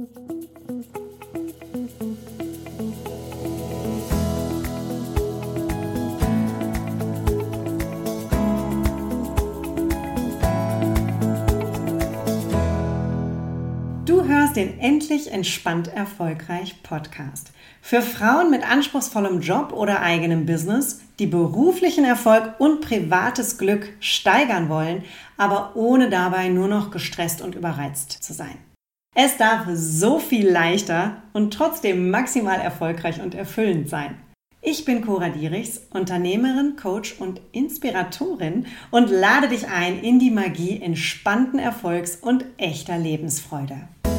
Du hörst den Endlich Entspannt Erfolgreich Podcast. Für Frauen mit anspruchsvollem Job oder eigenem Business, die beruflichen Erfolg und privates Glück steigern wollen, aber ohne dabei nur noch gestresst und überreizt zu sein. Es darf so viel leichter und trotzdem maximal erfolgreich und erfüllend sein. Ich bin Cora Dierichs, Unternehmerin, Coach und Inspiratorin und lade dich ein in die Magie entspannten Erfolgs und echter Lebensfreude.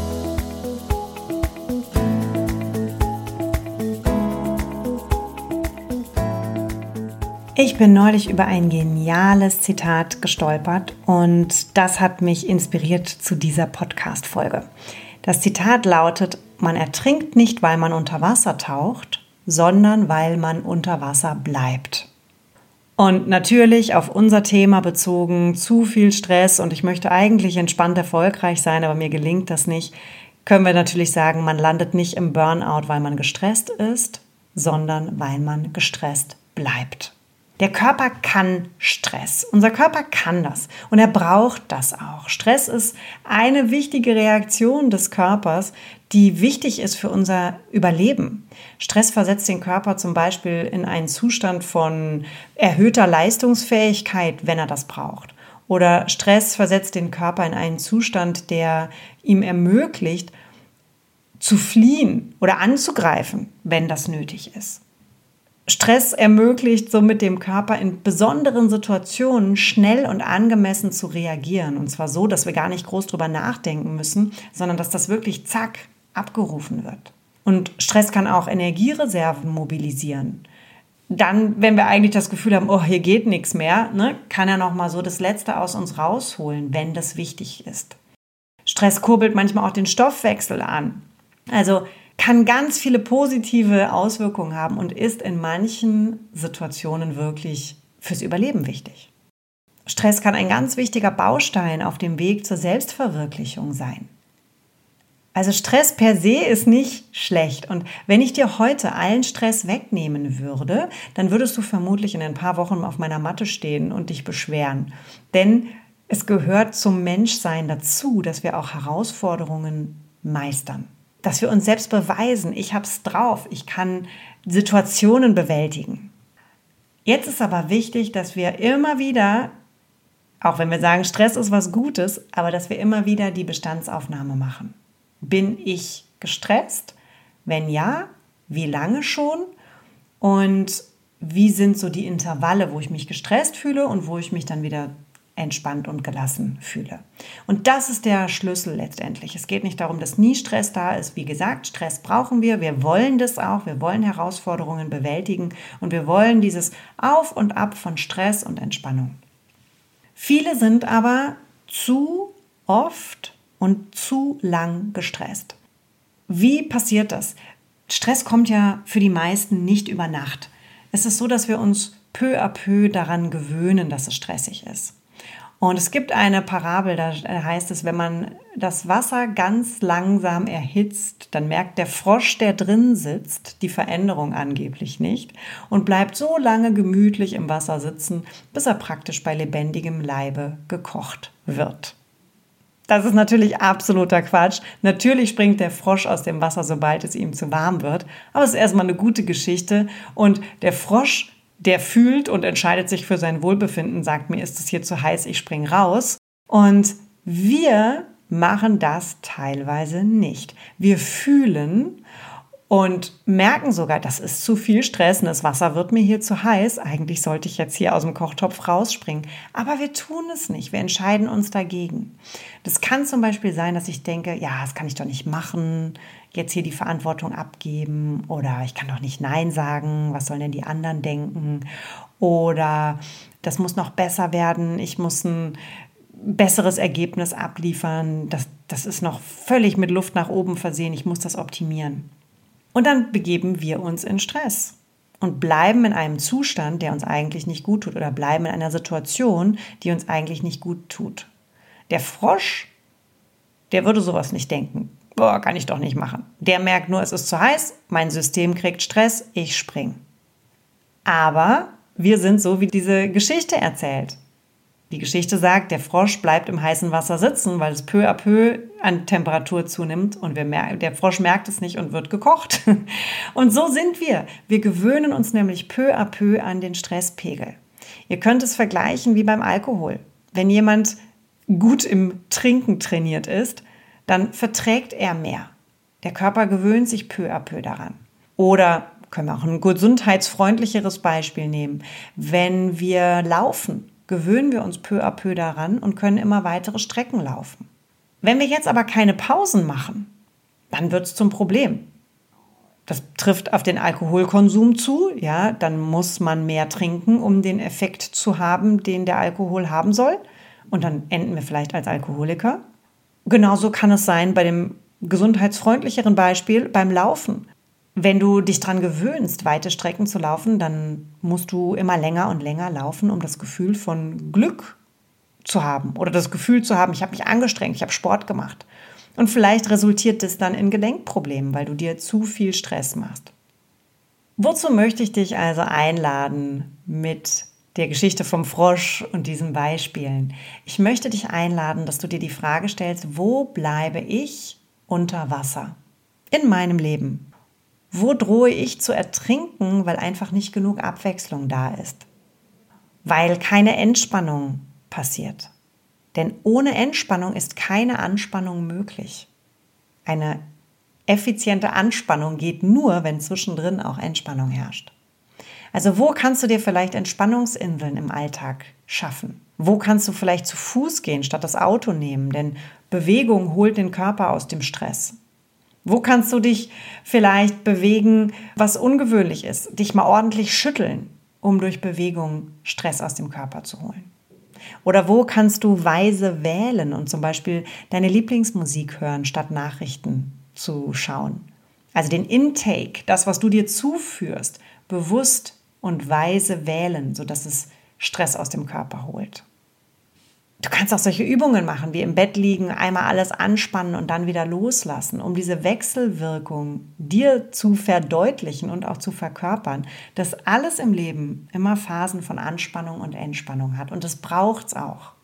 Ich bin neulich über ein geniales Zitat gestolpert und das hat mich inspiriert zu dieser Podcast-Folge. Das Zitat lautet: Man ertrinkt nicht, weil man unter Wasser taucht, sondern weil man unter Wasser bleibt. Und natürlich auf unser Thema bezogen, zu viel Stress und ich möchte eigentlich entspannt erfolgreich sein, aber mir gelingt das nicht, können wir natürlich sagen, man landet nicht im Burnout, weil man gestresst ist, sondern weil man gestresst bleibt. Der Körper kann Stress. Unser Körper kann das und er braucht das auch. Stress ist eine wichtige Reaktion des Körpers, die wichtig ist für unser Überleben. Stress versetzt den Körper zum Beispiel in einen Zustand von erhöhter Leistungsfähigkeit, wenn er das braucht. Oder Stress versetzt den Körper in einen Zustand, der ihm ermöglicht, zu fliehen oder anzugreifen, wenn das nötig ist. Stress ermöglicht somit dem Körper in besonderen Situationen schnell und angemessen zu reagieren. Und zwar so, dass wir gar nicht groß drüber nachdenken müssen, sondern dass das wirklich zack abgerufen wird. Und Stress kann auch Energiereserven mobilisieren. Dann, wenn wir eigentlich das Gefühl haben, oh, hier geht nichts mehr, kann er nochmal so das Letzte aus uns rausholen, wenn das wichtig ist. Stress kurbelt manchmal auch den Stoffwechsel an. Also kann ganz viele positive Auswirkungen haben und ist in manchen Situationen wirklich fürs Überleben wichtig. Stress kann ein ganz wichtiger Baustein auf dem Weg zur Selbstverwirklichung sein. Also Stress per se ist nicht schlecht und wenn ich dir heute allen Stress wegnehmen würde, dann würdest du vermutlich in ein paar Wochen auf meiner Matte stehen und dich beschweren. Denn es gehört zum Menschsein dazu, dass wir auch Herausforderungen meistern. Dass wir uns selbst beweisen, ich hab's drauf, ich kann Situationen bewältigen. Jetzt ist aber wichtig, dass wir immer wieder, auch wenn wir sagen, Stress ist was Gutes, aber dass wir immer wieder die Bestandsaufnahme machen. Bin ich gestresst? Wenn ja, wie lange schon? Und wie sind so die Intervalle, wo ich mich gestresst fühle und wo ich mich dann wieder entspannt und gelassen fühle. Und das ist der Schlüssel letztendlich. Es geht nicht darum, dass nie Stress da ist. Wie gesagt, Stress brauchen wir. Wir wollen das auch. Wir wollen Herausforderungen bewältigen und wir wollen dieses Auf und Ab von Stress und Entspannung. Viele sind aber zu oft und zu lang gestresst. Wie passiert das? Stress kommt ja für die meisten nicht über Nacht. Es ist so, dass wir uns peu à peu daran gewöhnen, dass es stressig ist. Und es gibt eine Parabel, da heißt es, wenn man das Wasser ganz langsam erhitzt, dann merkt der Frosch, der drin sitzt, die Veränderung angeblich nicht und bleibt so lange gemütlich im Wasser sitzen, bis er praktisch bei lebendigem Leibe gekocht wird. Das ist natürlich absoluter Quatsch. Natürlich springt der Frosch aus dem Wasser, sobald es ihm zu warm wird. Aber es ist erstmal eine gute Geschichte und der Frosch, der fühlt und entscheidet sich für sein Wohlbefinden, sagt, mir ist es hier zu heiß, ich spring raus. Und wir machen das teilweise nicht. Wir fühlen und merken sogar, das ist zu viel Stress und das Wasser wird mir hier zu heiß. Eigentlich sollte ich jetzt hier aus dem Kochtopf rausspringen. Aber wir tun es nicht. Wir entscheiden uns dagegen. Das kann zum Beispiel sein, dass ich denke, ja, das kann ich doch nicht machen, jetzt hier die Verantwortung abgeben oder ich kann doch nicht Nein sagen, was sollen denn die anderen denken oder das muss noch besser werden, ich muss ein besseres Ergebnis abliefern, das ist noch völlig mit Luft nach oben versehen, ich muss das optimieren. Und dann begeben wir uns in Stress und bleiben in einem Zustand, der uns eigentlich nicht gut tut oder bleiben in einer Situation, die uns eigentlich nicht gut tut. Der Frosch, der würde sowas nicht denken. boah, kann ich doch nicht machen. Der merkt nur, es ist zu heiß, mein System kriegt Stress, ich spring. Aber wir sind so, wie diese Geschichte erzählt. Die Geschichte sagt, der Frosch bleibt im heißen Wasser sitzen, weil es peu à peu an Temperatur zunimmt und der Frosch merkt es nicht und wird gekocht. Und so sind wir. Wir gewöhnen uns nämlich peu à peu an den Stresspegel. Ihr könnt es vergleichen wie beim Alkohol. Wenn jemand gut im Trinken trainiert ist, dann verträgt er mehr. Der Körper gewöhnt sich peu à peu daran. Oder können wir auch ein gesundheitsfreundlicheres Beispiel nehmen. Wenn wir laufen, gewöhnen wir uns peu à peu daran und können immer weitere Strecken laufen. Wenn wir jetzt aber keine Pausen machen, dann wird es zum Problem. Das trifft auf den Alkoholkonsum zu, ja, dann muss man mehr trinken, um den Effekt zu haben, den der Alkohol haben soll. Und dann enden wir vielleicht als Alkoholiker. Genauso kann es sein bei dem gesundheitsfreundlicheren Beispiel beim Laufen. Wenn du dich daran gewöhnst, weite Strecken zu laufen, dann musst du immer länger und länger laufen, um das Gefühl von Glück zu haben. Oder das Gefühl zu haben, ich habe mich angestrengt, ich habe Sport gemacht. Und vielleicht resultiert das dann in Gelenkproblemen, weil du dir zu viel Stress machst. Wozu möchte ich dich also einladen mit der Geschichte vom Frosch und diesen Beispielen? Ich möchte dich einladen, dass du dir die Frage stellst, wo bleibe ich unter Wasser in meinem Leben? Wo drohe ich zu ertrinken, weil einfach nicht genug Abwechslung da ist? Weil keine Entspannung passiert. Denn ohne Entspannung ist keine Anspannung möglich. Eine effiziente Anspannung geht nur, wenn zwischendrin auch Entspannung herrscht. Also wo kannst du dir vielleicht Entspannungsinseln im Alltag schaffen? Wo kannst du vielleicht zu Fuß gehen, statt das Auto nehmen? Denn Bewegung holt den Körper aus dem Stress. Wo kannst du dich vielleicht bewegen, was ungewöhnlich ist? Dich mal ordentlich schütteln, um durch Bewegung Stress aus dem Körper zu holen. Oder wo kannst du weise wählen und zum Beispiel deine Lieblingsmusik hören, statt Nachrichten zu schauen? Also den Intake, das, was du dir zuführst, bewusst und weise wählen, sodass es Stress aus dem Körper holt. Du kannst auch solche Übungen machen, wie im Bett liegen, einmal alles anspannen und dann wieder loslassen, um diese Wechselwirkung dir zu verdeutlichen und auch zu verkörpern, dass alles im Leben immer Phasen von Anspannung und Entspannung hat. Und das braucht es auch.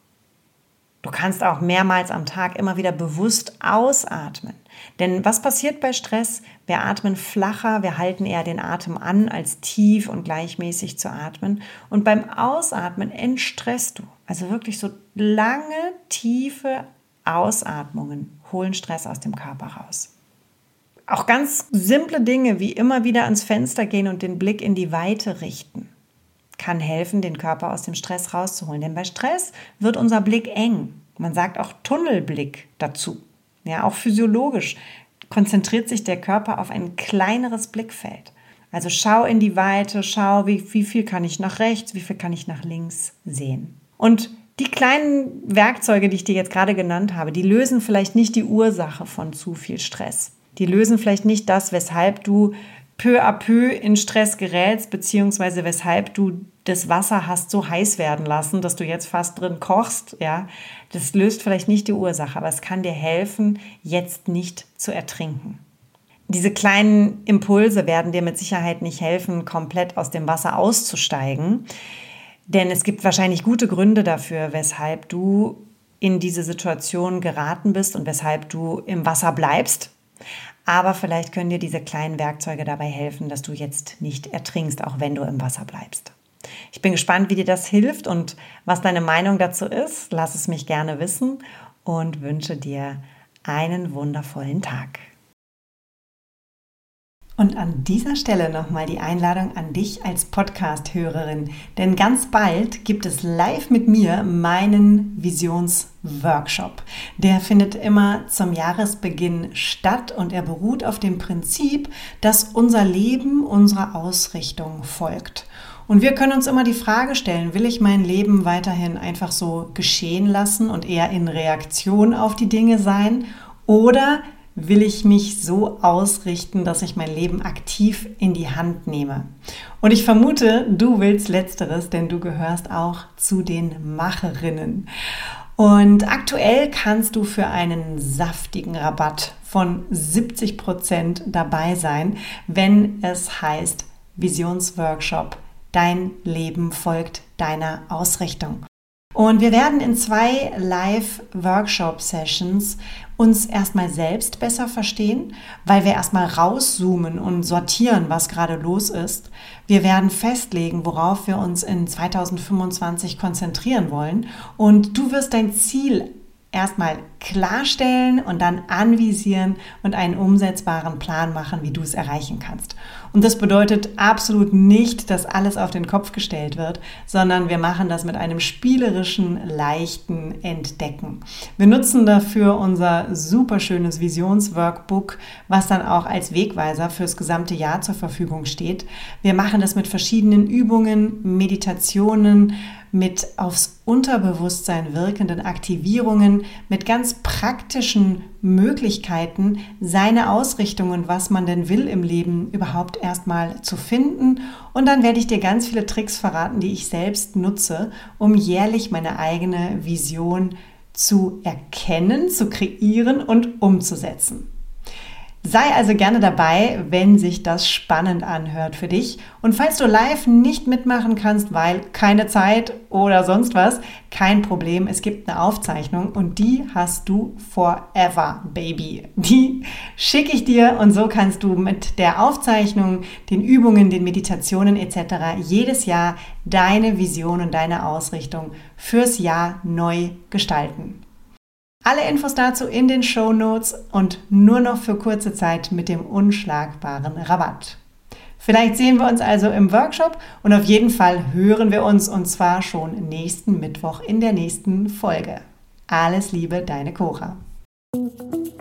Du kannst auch mehrmals am Tag immer wieder bewusst ausatmen. Denn was passiert bei Stress? Wir atmen flacher, wir halten eher den Atem an, als tief und gleichmäßig zu atmen. Und beim Ausatmen entstresst du. Also wirklich so lange, tiefe Ausatmungen holen Stress aus dem Körper raus. Auch ganz simple Dinge wie immer wieder ans Fenster gehen und den Blick in die Weite richten, kann helfen, den Körper aus dem Stress rauszuholen. Denn bei Stress wird unser Blick eng. Man sagt auch Tunnelblick dazu. Ja, auch physiologisch konzentriert sich der Körper auf ein kleineres Blickfeld. Also schau in die Weite, schau, wie viel kann ich nach rechts, wie viel kann ich nach links sehen. Und die kleinen Werkzeuge, die ich dir jetzt gerade genannt habe, die lösen vielleicht nicht die Ursache von zu viel Stress. Die lösen vielleicht nicht das, weshalb du peu à peu in Stress gerätst, beziehungsweise weshalb du das Wasser hast so heiß werden lassen, dass du jetzt fast drin kochst. Ja? Das löst vielleicht nicht die Ursache, aber es kann dir helfen, jetzt nicht zu ertrinken. Diese kleinen Impulse werden dir mit Sicherheit nicht helfen, komplett aus dem Wasser auszusteigen, denn es gibt wahrscheinlich gute Gründe dafür, weshalb du in diese Situation geraten bist und weshalb du im Wasser bleibst. Aber vielleicht können dir diese kleinen Werkzeuge dabei helfen, dass du jetzt nicht ertrinkst, auch wenn du im Wasser bleibst. Ich bin gespannt, wie dir das hilft und was deine Meinung dazu ist. Lass es mich gerne wissen und wünsche dir einen wundervollen Tag. Und an dieser Stelle nochmal die Einladung an dich als Podcast-Hörerin. Denn ganz bald gibt es live mit mir meinen Visionsworkshop. Der findet immer zum Jahresbeginn statt und er beruht auf dem Prinzip, dass unser Leben unserer Ausrichtung folgt. Und wir können uns immer die Frage stellen, will ich mein Leben weiterhin einfach so geschehen lassen und eher in Reaktion auf die Dinge sein? Oder will ich mich so ausrichten, dass ich mein Leben aktiv in die Hand nehme? Und ich vermute, du willst Letzteres, denn du gehörst auch zu den Macherinnen. Und aktuell kannst du für einen saftigen Rabatt von 70% dabei sein, wenn es heißt Visionsworkshop, dein Leben folgt deiner Ausrichtung. Und wir werden in 2 Live-Workshop-Sessions uns erstmal selbst besser verstehen, weil wir erstmal rauszoomen und sortieren, was gerade los ist. Wir werden festlegen, worauf wir uns in 2025 konzentrieren wollen. Und du wirst dein Ziel erstmal klarstellen und dann anvisieren und einen umsetzbaren Plan machen, wie du es erreichen kannst. Und das bedeutet absolut nicht, dass alles auf den Kopf gestellt wird, sondern wir machen das mit einem spielerischen, leichten Entdecken. Wir nutzen dafür unser super schönes Visionsworkbook, was dann auch als Wegweiser fürs gesamte Jahr zur Verfügung steht. Wir machen das mit verschiedenen Übungen, Meditationen, mit aufs Unterbewusstsein wirkenden Aktivierungen, mit ganz praktischen Möglichkeiten, seine Ausrichtung und was man denn will im Leben überhaupt erstmal zu finden. Und dann werde ich dir ganz viele Tricks verraten, die ich selbst nutze, um jährlich meine eigene Vision zu erkennen, zu kreieren und umzusetzen. Sei also gerne dabei, wenn sich das spannend anhört für dich. Und falls du live nicht mitmachen kannst, weil keine Zeit oder sonst was, kein Problem. Es gibt eine Aufzeichnung und die hast du forever, Baby. Die schicke ich dir und so kannst du mit der Aufzeichnung, den Übungen, den Meditationen etc. jedes Jahr deine Vision und deine Ausrichtung fürs Jahr neu gestalten. Alle Infos dazu in den Shownotes und nur noch für kurze Zeit mit dem unschlagbaren Rabatt. Vielleicht sehen wir uns also im Workshop und auf jeden Fall hören wir uns und zwar schon nächsten Mittwoch in der nächsten Folge. Alles Liebe, deine Cora.